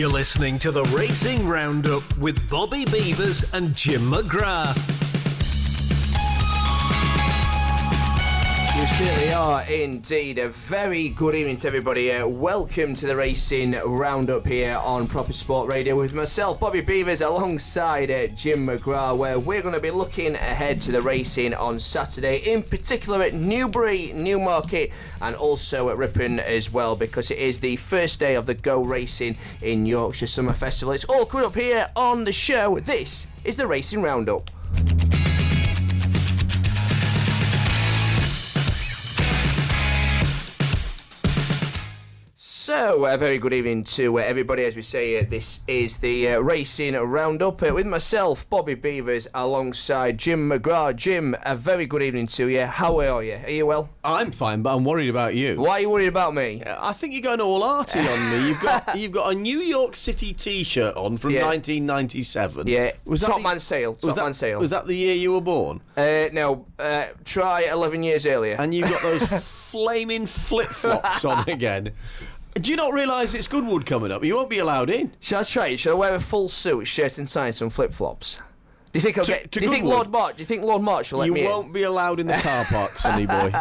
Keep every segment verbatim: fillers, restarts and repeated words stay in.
You're listening to the Racing Roundup with Bobby Beavers and Jim McGrath. You certainly are indeed. A very good evening to everybody. Uh, welcome to the Racing Roundup here on Proper Sport Radio with myself, Bobby Beavers, alongside uh, Jim McGrath, where we're going to be looking ahead to the racing on Saturday, in particular at Newbury, Newmarket, and also at Ripon as well, because it is the first day of the Go Racing in Yorkshire Summer Festival. It's all coming up here on the show. This is the Racing Roundup. So, a very good evening to uh, everybody. As we say, uh, this is the uh, Racing Roundup uh, with myself, Bobby Beavers, alongside Jim McGrath. Jim, a very good evening to you. How are you? Are you well? I'm fine, but I'm worried about you. Why are you worried about me? Uh, I think you're going all arty on me. You've got you've got a New York City T-shirt on from Yeah. nineteen ninety-seven. Yeah, was Top that Man the, Sale. was Top that, Man Sale. Was that the year you were born? Uh, no, uh, try eleven years earlier. And you've got those flaming flip-flops on again. Do you not realise it's Goodwood coming up? You won't be allowed in. Shall I try it? Shall I wear a full suit, shirt and tie, and some flip-flops? Do you think I'll To- get? to Do you think Goodwood? Lord March? Do you think Lord March will let You me in? won't be allowed in the car park, sonny boy.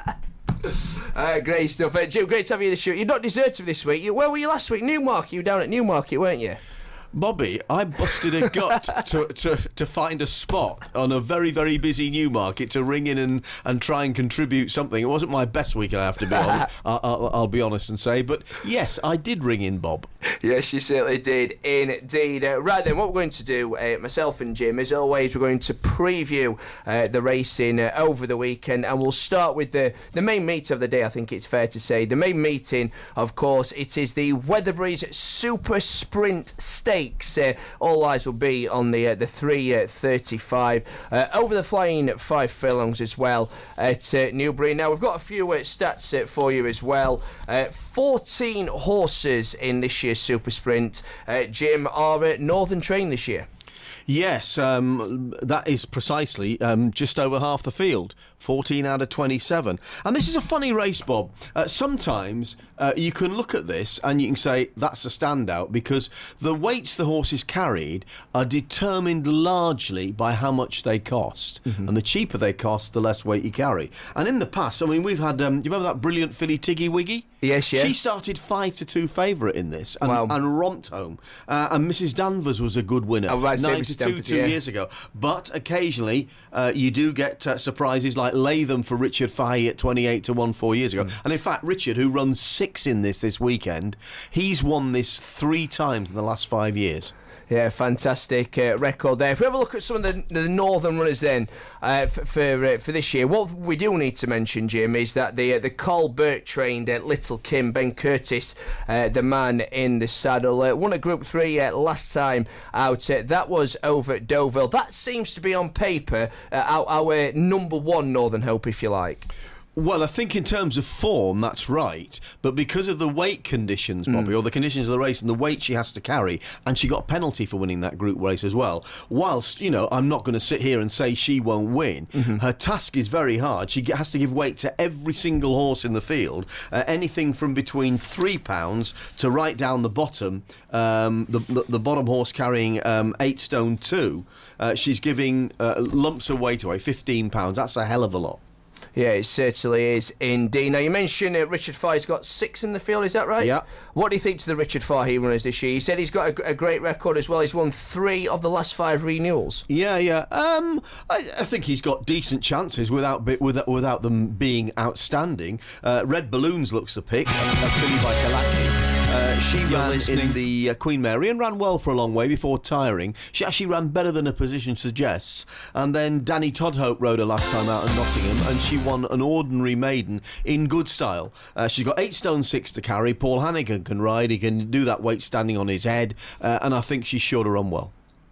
Uh, great stuff. Uh, Jim, great to have you this show. You're not deserted this week. You, where were you last week? Newmarket. You were down at Newmarket, weren't you? Bobby, I busted a gut to, to to find a spot on a very, very busy Newmarket to ring in and, and try and contribute something. It wasn't my best week, I have to be honest. I'll, I'll, I'll be honest and say. But yes, I did ring in, Bob. Yes, you certainly did, indeed. Uh, right then, what we're going to do, uh, myself and Jim, as always, we're going to preview uh, the racing uh, over the weekend, and we'll start with the, the main meet of the day, I think it's fair to say. The main meeting, of course, it is the Weatherbury's Super Sprint Stakes. Uh, all eyes will be on the uh, the three thirty-five uh, over the flying five furlongs as well at uh, Newbury. Now we've got a few uh, stats uh, for you as well. Uh, fourteen horses in this year's Super Sprint. Uh, Jim, are uh, Northern trained this year? Yes, um, that is precisely um, just over half the field, fourteen out of twenty-seven. And this is a funny race, Bob. Uh, sometimes uh, you can look at this and you can say that's a standout because the weights the horses carried are determined largely by how much they cost. Mm-hmm. And the cheaper they cost, the less weight you carry. And in the past, I mean, we've had, um, do you remember that brilliant filly Tiggy Wiggy? Yes, yeah. She started five to two favourite in this and, Wow. and romped home. Uh, and Missus Danvers was a good winner. Oh, right, so Nine Missus to two, Danvers, two yeah. years ago. But occasionally uh, you do get uh, surprises like Latham for Richard Fahey at twenty-eight to one four years ago. Mm. And in fact, Richard, who runs six in this this weekend, he's won this three times in the last five years. Yeah, fantastic uh, record there. If we have a look at some of the, the northern runners then uh, for for, uh, for this year, what we do need to mention, Jim, is that the uh, the Carl Burke trained uh, Little Kim, Ben Curtis, uh, the man in the saddle, uh, won a Group three uh, last time out. Uh, that was over at Deauville. That seems to be on paper uh, our, our number one Northern hope, if you like. Well, I think in terms of form, that's right. But because of the weight conditions, Bobby, mm. or the conditions of the race and the weight she has to carry, and she got a penalty for winning that group race as well, whilst, you know, I'm not going to sit here and say she won't win, mm-hmm. her task is very hard. She has to give weight to every single horse in the field, uh, anything from between three pounds to right down the bottom, um, the, the, the bottom horse carrying um, eight stone two. Uh, she's giving uh, lumps of weight away, fifteen pounds. That's a hell of a lot. Yeah, it certainly is indeed. Now, you mentioned uh, Richard Fahey's got six in the field, is that right? Yeah. What do you think to the Richard Fahey runners this year? He said he's got a, a great record as well. He's won three of the last five renewals. Yeah, yeah. Um, I, I think he's got decent chances without without, without them being outstanding. Uh, Red Balloons looks the pick, a, a filly by Kalaki. Uh, she You're ran listening. in the uh, Queen Mary and ran well for a long way before tiring. She actually ran better than her position suggests. And then Danny Todhope rode her last time out in Nottingham, and she won an ordinary maiden in good style. Uh, she's got eight stone six to carry. Paul Hannigan can ride. He can do that weight standing on his head, uh, and I think she's sure to run well.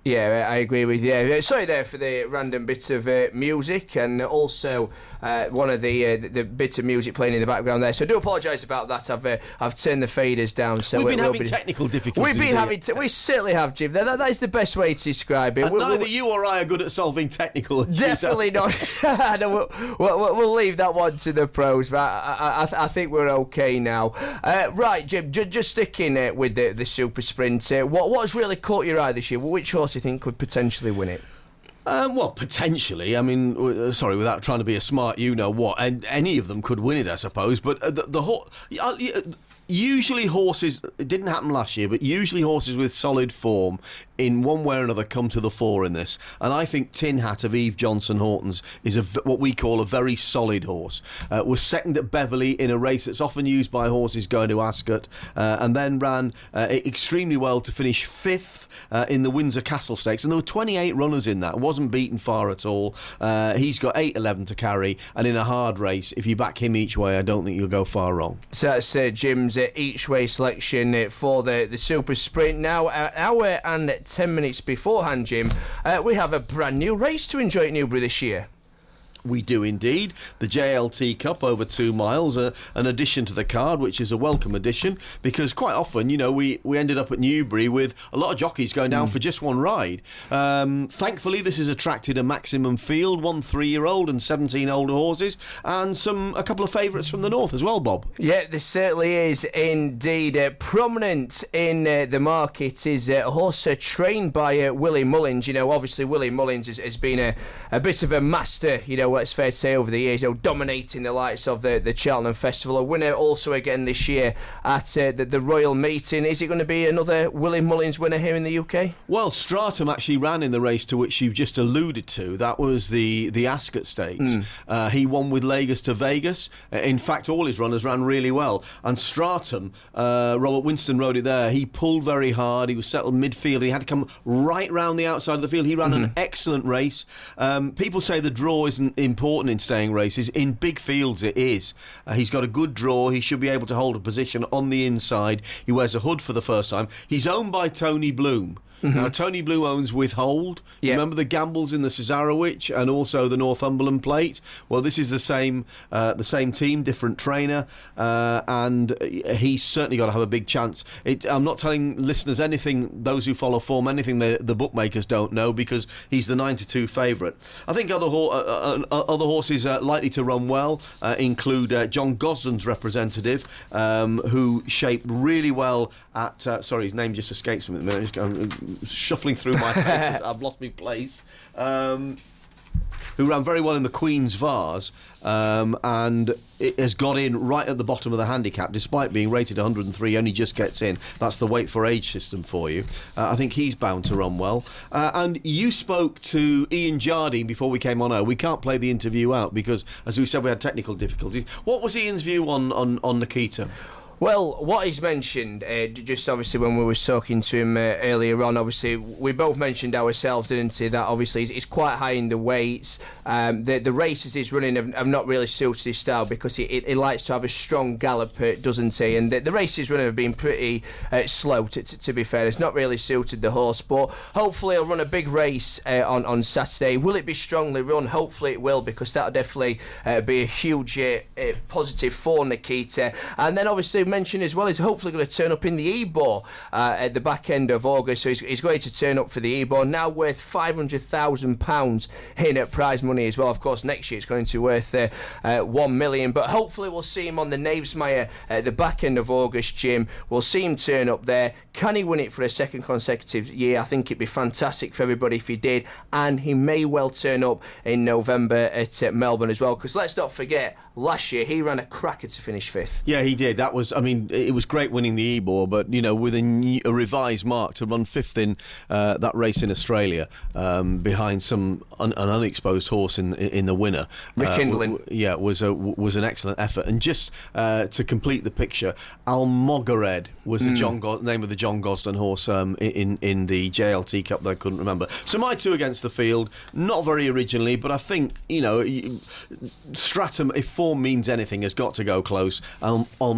Yeah, I agree with you. Sorry there for the random bit of uh, music, and also uh, one of the uh, the bits of music playing in the background there. So I do apologise about that. I've uh, I've turned the faders down. So we've been it having be... technical difficulties. We've been having. Te- we certainly have, Jim. That, that is the best way to describe it. And we'll, neither we'll... you or I are good at solving technical issues. Definitely not. no, we'll, we'll, we'll leave that one to the pros, but I, I, I think we're okay now. Uh, right, Jim. J- just sticking uh, with the the super sprint. Uh, what what's really caught your eye this year? Which horse do you think could potentially win it? Um, well, potentially. I mean, uh, sorry, without trying to be a smart, you know what, and any of them could win it, I suppose. But uh, the, the ho- uh, usually horses. It didn't happen last year, but usually horses with solid form, in one way or another, come to the fore in this. And I think Tin Hat of Eve Johnson Hortons is a, what we call a very solid horse. Uh, was second at Beverley in a race that's often used by horses going to Ascot, uh, and then ran uh, extremely well to finish fifth uh, in the Windsor Castle Stakes. And there were twenty-eight runners in that. Wasn't beaten far at all. Uh, he's got eight eleven to carry, and in a hard race, if you back him each way, I don't think you'll go far wrong. So that's uh, Jim's uh, each way selection uh, for the, the Super Sprint. Now, an hour and ten minutes beforehand, Jim, uh, we have a brand new race to enjoy at Newbury this year. We do indeed. The J L T Cup over two miles, uh, an addition to the card, which is a welcome addition, because quite often, you know, we, we ended up at Newbury with a lot of jockeys going down mm. for just one ride. Um, thankfully, this has attracted a maximum field, one three-year-old and seventeen older horses, and some a couple of favourites from the north as well, Bob. Yeah, there certainly is indeed. Uh, prominent in uh, the market is uh, a horse uh, trained by uh, Willie Mullins. You know, obviously Willie Mullins has, has been a, a bit of a master, you know, it's fair to say, over the years, you know, dominating the likes of the, the Cheltenham Festival. A winner also again this year at uh, the, the Royal Meeting. Is it going to be another Willie Mullins winner here in the U K? Well, Stratum actually ran in the race to which you've just alluded to. That was the, the Ascot Stakes. Mm. Uh, he won with Lagos to Vegas. Uh, in fact, all his runners ran really well. And Stratum, uh, Robert Winston rode it there. He pulled very hard. He was settled midfield. He had to come right round the outside of the field. He ran mm-hmm. an excellent race. Um, people say the draw isn't important in staying races. In big fields it is. Uh, he's got a good draw. He should be able to hold a position on the inside. He wears a hood for the first time. He's owned by Tony Bloom. Mm-hmm. Now, Tony Bloom owns Withhold. Yep. Remember the gambles in the Cesarewitch and also the Northumberland Plate? Well, this is the same uh, the same team, different trainer, uh, and he's certainly got to have a big chance. It, I'm not telling listeners anything, those who follow form, anything the, the bookmakers don't know, because he's the nine to two favourite. I think other, ho- uh, uh, other horses uh, likely to run well uh, include uh, John Gosden's representative, um, who shaped really well at... Uh, sorry, his name just escapes me at the minute. I'm just going, shuffling through my papers. I've lost my place. Um, who ran very well in the Queen's Vase, um, and it has got in right at the bottom of the handicap, despite being rated one hundred and three, only just gets in. That's the weight for age system for you. Uh, I think he's bound to run well. Uh, and you spoke to Ian Jardine before we came on air. We can't play the interview out because, as we said, we had technical difficulties. What was Ian's view on, on, on Nikita? Well, what he's mentioned, uh, just obviously when we were talking to him uh, earlier on, obviously we both mentioned ourselves, didn't he, that obviously he's, he's quite high in the weights. Um, the, the races he's running have, have not really suited his style, because he, he, he likes to have a strong gallop, uh, doesn't he? And the, the races he's running have been pretty uh, slow, to, to, to be fair. It's not really suited the horse, but hopefully he'll run a big race uh, on, on Saturday. Will it be strongly run? Hopefully it will, because that'll definitely uh, be a huge uh, uh, positive for Nikita. And then obviously mentioned as well, is hopefully going to turn up in the Ebor uh, at the back end of August, so he's, he's going to turn up for the Ebor, now worth five hundred thousand pounds in at prize money as well. Of course, next year it's going to be worth uh, uh, one million, but hopefully we'll see him on the Knavesmire at the back end of August, Jim. We'll see him turn up there. Can he win it for a second consecutive year? I think it'd be fantastic for everybody if he did, and he may well turn up in November at uh, Melbourne as well, because let's not forget, last year he ran a cracker to finish fifth. Yeah, he did. That was, I mean, it was great winning the Ebor, but, you know, with a, new, a revised mark to run fifth in uh, that race in Australia, um, behind some un, an unexposed horse in in the winner. Rekindling. Uh, w- yeah, was a was an excellent effort. And just uh, to complete the picture, Almogared was the mm. John Go- name of the John Gosden horse um, in in the J L T Cup that I couldn't remember. So my two against the field, not very originally, but I think, you know, Stratum, if form means anything, has got to go close. Al- Almogared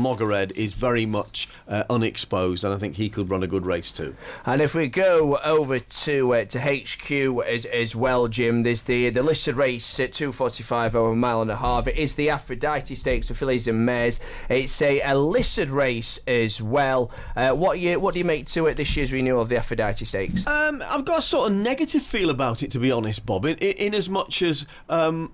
bred is very much uh, unexposed, and I think he could run a good race too. And if we go over to uh, to H Q as as well, Jim, there's the the listed race at two forty-five over a mile and a half. It is the Aphrodite Stakes for fillies and mares. It's a, a listed race as well. Uh, what you what do you make to it this year's renewal of the Aphrodite Stakes? Um, I've got a sort of negative feel about it, to be honest, Bob. In, in as much as um,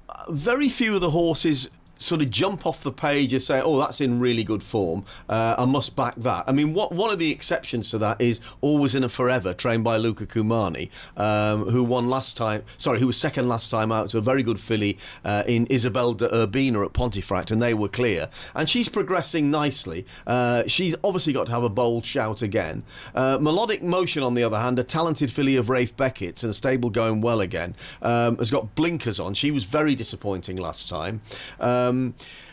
very few of the horses sort of jump off the page and say, oh, that's in really good form, uh, I must back that. I mean, what, one of the exceptions to that is Always in a Forever, trained by Luca Cumani, um, who won last time, sorry, who was second last time out to a very good filly uh, in Isabel de Urbina at Pontefract, and they were clear. And she's progressing nicely. Uh, she's obviously got to have a bold shout again. Uh, Melodic Motion, on the other hand, a talented filly of Rafe Beckett's and stable going well again, um, has got blinkers on. She was very disappointing last time. Um, Um,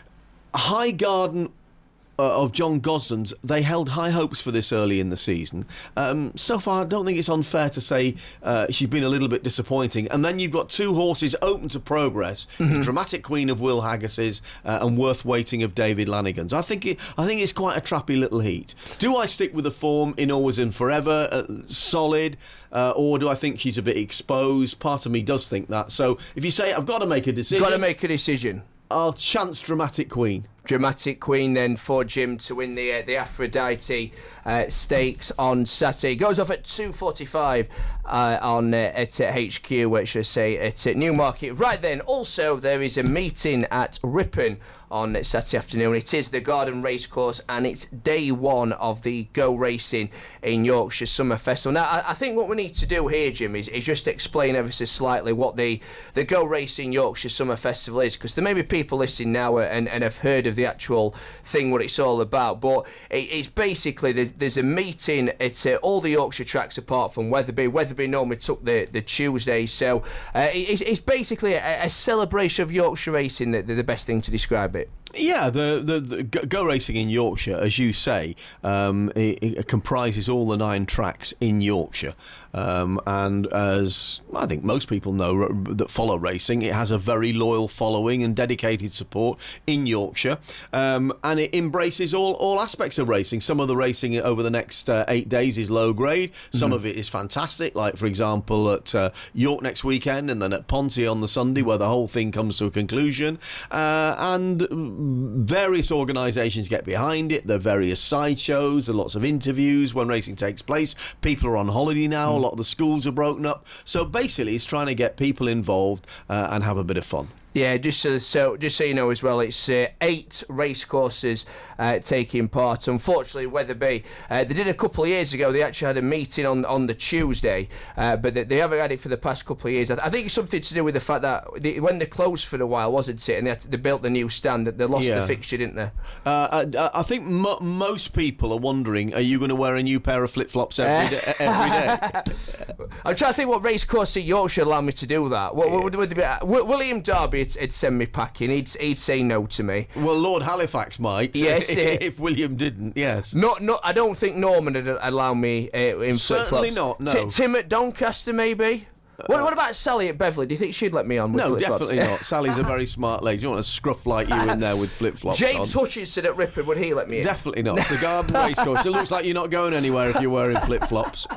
High Garden uh, of John Gosden's, they held high hopes for this early in the season. Um, so far, I don't think it's unfair to say uh, she's been a little bit disappointing. And then you've got two horses open to progress: mm-hmm. Dramatic Queen of Will Haggis's uh, and Worth Waiting of David Lanigan's. I think it, I think it's quite a trappy little heat. Do I stick with the form in Always and Forever, uh, solid, uh, or do I think she's a bit exposed? Part of me does think that. So if you say I've got to make a decision, got to make a decision. I'll chance Dramatic Queen. Dramatic Queen then for Jim to win the uh, the Aphrodite uh, Stakes on Saturday. Goes off at two forty-five uh, on uh, at uh, H Q, which I say at uh, Newmarket. Right then, also there is a meeting at Ripon on Saturday afternoon. It is the Garden Racecourse, and it's day one of the Go Racing in Yorkshire Summer Festival. Now, I, I think what we need to do here, Jim, is, is just explain ever so slightly what the, the Go Racing Yorkshire Summer Festival is, because there may be people listening now and, and have heard of the actual thing, what it's all about, but it, it's basically, there's, there's a meeting at uh, all the Yorkshire tracks apart from Wetherby. Wetherby normally took the, the Tuesday, so uh, it, it's, it's basically a, a celebration of Yorkshire racing, the, the best thing to describe it. Yeah, the, the, the Go Racing in Yorkshire, as you say, um, it, it comprises all the nine tracks in Yorkshire. Um, and as I think most people know that follow racing, it has a very loyal following and dedicated support in Yorkshire. Um, and it embraces all, all aspects of racing. Some of the racing over the next uh, eight days is low grade. Some mm-hmm. of it is fantastic, like, for example, at uh, York next weekend and then at Ponty on the Sunday, where the whole thing comes to a conclusion. Uh, and various organisations get behind it. There are various sideshows, there are lots of interviews when racing takes place. People are on holiday now. Mm. A lot of the schools are broken up. So basically, it's trying to get people involved uh, and have a bit of fun. Yeah, just so, so just so you know as well, it's uh, eight race courses uh, taking part. Unfortunately, Wetherby, uh, they did a couple of years ago. They actually had a meeting on on the Tuesday, uh, but they, they haven't had it for the past couple of years. I, I think it's something to do with the fact that they, when they closed for a while, wasn't it? And they, had to, they built the new stand. That they lost yeah. the fixture, didn't they? Uh, I, I think mo- most people are wondering: are you going to wear a new pair of flip flops every day? Every day? I'm trying to think what race course in Yorkshire allowed me to do that. What, what, would it be? William Derby. It'd send me packing. He'd he'd say no to me. Well, Lord Halifax might. Yes, if, if William didn't. Yes. Not not. I don't think Norman would allow me uh, in flip flops. Certainly not. No. T- Tim at Doncaster, maybe. Uh, what, what about Sally at Beverley? Do you think she'd let me on with no, flip-flops? No, definitely not. Sally's a very smart lady. You want a scruff like you in there with flip-flops James on. Hutchinson at Ripon, would he let me in? Definitely not. It's a Garden Racecourse. It looks like you're not going anywhere if you're wearing flip-flops.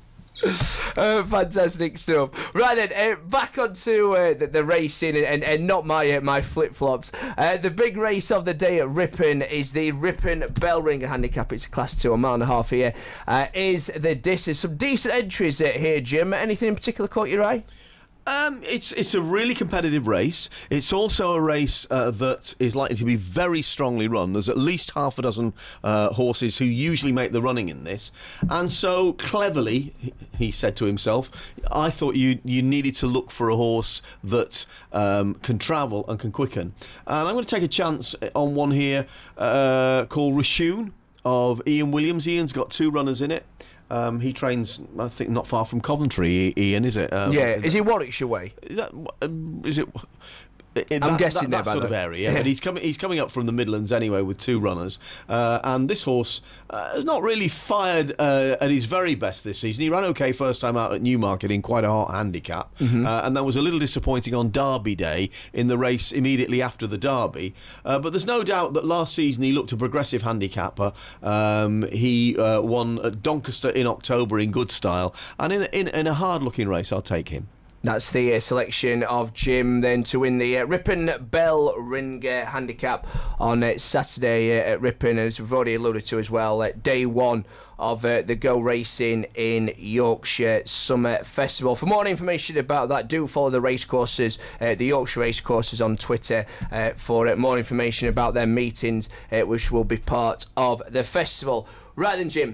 Uh, fantastic stuff. Right then, uh, back onto uh, the, the racing and, and, and not my uh, my flip flops. Uh, the big race of the day at Ripon is the Ripon Bellringer Handicap. It's a class two, a mile and a half here. Uh, is the distance? Some decent entries uh, here, Jim. Anything in particular caught your eye? Um, it's it's a really competitive race. It's also a race uh, that is likely to be very strongly run. There's at least half a dozen uh, horses who usually make the running in this. And so cleverly, he said to himself, I thought you you needed to look for a horse that um, can travel and can quicken. And I'm going to take a chance on one here uh, called Rashun of Ian Williams. Ian's got two runners in it. Um, he trains, I think, not far from Coventry, Ian, is it? Um, yeah, is he Warwickshire way? That, is it? It, I'm that, guessing that, that there, sort by of the way. area. Yeah. But he's coming. He's coming up from the Midlands anyway with two runners, uh, and this horse uh, has not really fired uh, at his very best this season. He ran okay first time out at Newmarket in quite a hot handicap, mm-hmm. uh, and that was a little disappointing on Derby Day in the race immediately after the Derby. Uh, but there's no doubt that last season he looked a progressive handicapper. Um, he uh, won at Doncaster in October in good style, and in in, in a hard-looking race, I'll take him. That's the uh, selection of Jim then to win the uh, Ripon Bell Ring uh, handicap on uh, Saturday uh, at Ripon, as we've already alluded to as well, uh, day one of uh, the Go Racing in Yorkshire Summer Festival. For more information about that, do follow the racecourses, uh, the Yorkshire racecourses on Twitter uh, for uh, more information about their meetings, uh, which will be part of the festival. Right then, Jim,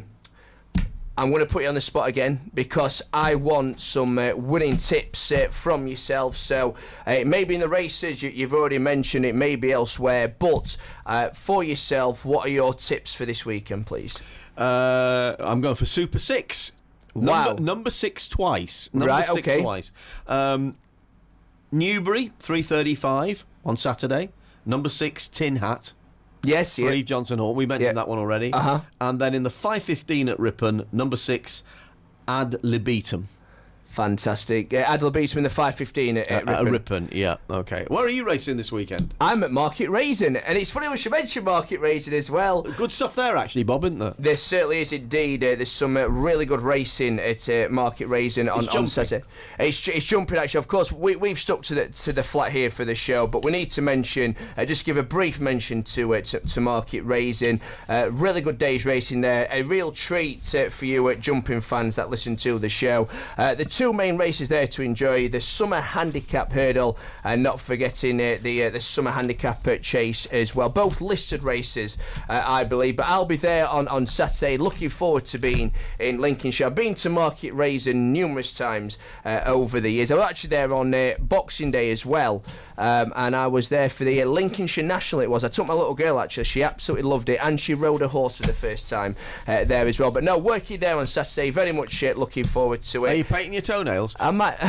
I'm going to put you on the spot again because I want some uh, winning tips uh, from yourself. So uh, it may be in the races, you, you've already mentioned it, may be elsewhere, but uh, for yourself, what are your tips for this weekend, please? Uh, I'm going for Super Six. Wow. Number, number six twice. Number right, six okay. twice. Um, Newbury, three thirty-five on Saturday. Number six, Tin Hat. Yes, yeah. Eve Johnson Hall. We mentioned yeah. that one already. Uh-huh. And then in the five fifteen at Ripon, number six, Ad Libitum. Fantastic. Uh, Ad Libitum in the five fifteen at, at uh, Ripon. At Ripon, yeah. Okay. Where are you racing this weekend? I'm at Market Raisin, and it's funny we should mention Market Raisin as well. Good stuff there, actually, Bob, isn't there? There certainly is indeed. Uh, there's some uh, really good racing at uh, Market Raisin on, on Saturday. It's, it's jumping, actually. Of course, we, we've stuck to the to the flat here for the show, but we need to mention, uh, just give a brief mention to it uh, to, to Market Raisin. Uh, really good day's racing there. A real treat uh, for you at jumping fans that listen to the show. Uh, the two main races there to enjoy: the Summer Handicap Hurdle, and not forgetting uh, the uh, the Summer Handicap uh, Chase as well. Both listed races, uh, I believe. But I'll be there on, on Saturday. Looking forward to being in Lincolnshire. I've been to Market Raisin numerous times uh, over the years. I was actually there on uh, Boxing Day as well, um, and I was there for the uh, Lincolnshire National. It was. I took my little girl, actually. She absolutely loved it, and she rode a horse for the first time uh, there as well. But no, working there on Saturday. Very much uh, looking forward to it. Are you painting your toenails? I might.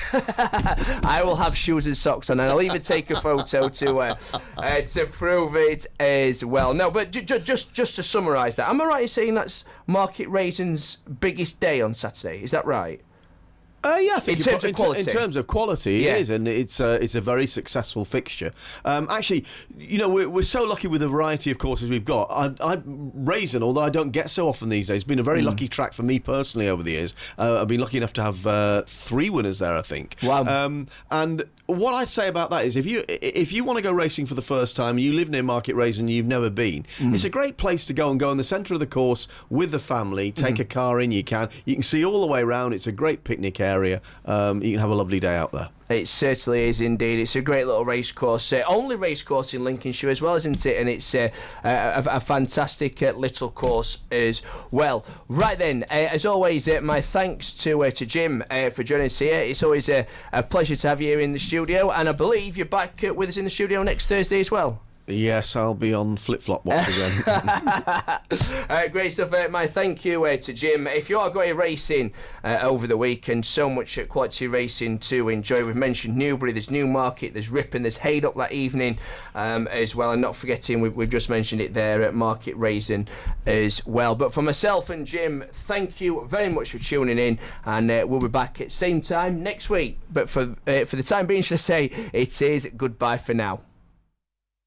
I will have shoes and socks on, and I'll even take a photo to uh, uh, to prove it as well. No, but ju- ju- just just to summarise that, am I right in saying that's Market Raisin's biggest day on Saturday? Is that right? Uh, yeah, I think in terms in, of quality, in terms of quality, it yeah. is, and it's uh, it's a very successful fixture. Um, actually, you know, we're, we're so lucky with the variety of courses we've got. I, I Raisin, although I don't get so often these days, has been a very mm. lucky track for me personally over the years. Uh, I've been lucky enough to have uh, three winners there, I think. Wow. Um, and what I'd say about that is, if you if you want to go racing for the first time, you live near Market Raisin, you've never been, mm. it's a great place to go and go in the centre of the course with the family. Take mm. a car in, you can. You can see all the way around. It's a great picnic area. Um, you can have a lovely day out there. It certainly is indeed. It's a great little race course. Uh, only race course in Lincolnshire as well, isn't it? And it's uh, a, a fantastic uh, little course as well. Right then, uh, as always, uh, my thanks to uh, to Jim uh, for joining us here. It's always a, a pleasure to have you here in the studio, and I believe you're back uh, with us in the studio next Thursday as well. Yes, I'll be on flip-flop watch again. uh, great stuff, uh, my thank you uh, to Jim. If you are going racing uh, over the weekend, so much uh, quality racing to enjoy. We've mentioned Newbury, there's Newmarket, there's Ripon, there's Haydock that evening um, as well, and not forgetting we've, we've just mentioned it there at Market Raisin as well. But for myself and Jim, thank you very much for tuning in, and uh, we'll be back at the same time next week. But for uh, for the time being, should I say, it is goodbye for now.